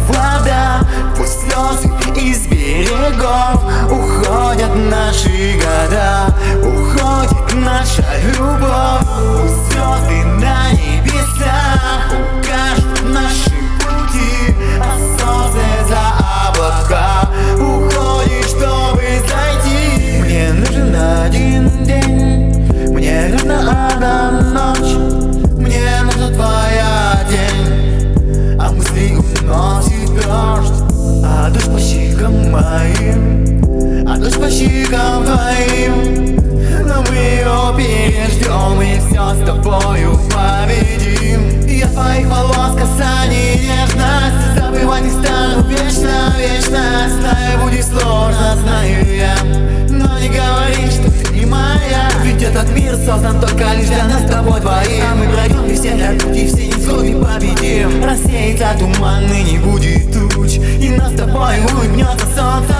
вода, пусть слезы из берегов. Уходят наши года, уходит наша любовь. Пусть звезды на небесах укажут наши пути, а солнце за облака уходит, чтобы зайти. Мне нужен один день, мне нужна одна ночь, мне нужна твоя тень, а мысли уносит дождь, а дождь по щекам моим, а дождь по щекам твоим. Но мы ее переждем и все с тобою победим. Я твоих волос касаний нежность забывать не стану вечно, вечно. Знаю, будет сложно, знаю я, но не говори, что ты не моя. Ведь этот мир создан только лишь для нас с тобой двоих. А мы пройдем и все дороги, все невзгоды победим. Рассеется туман и не будет туч, и нас с тобой улыбнется солнце.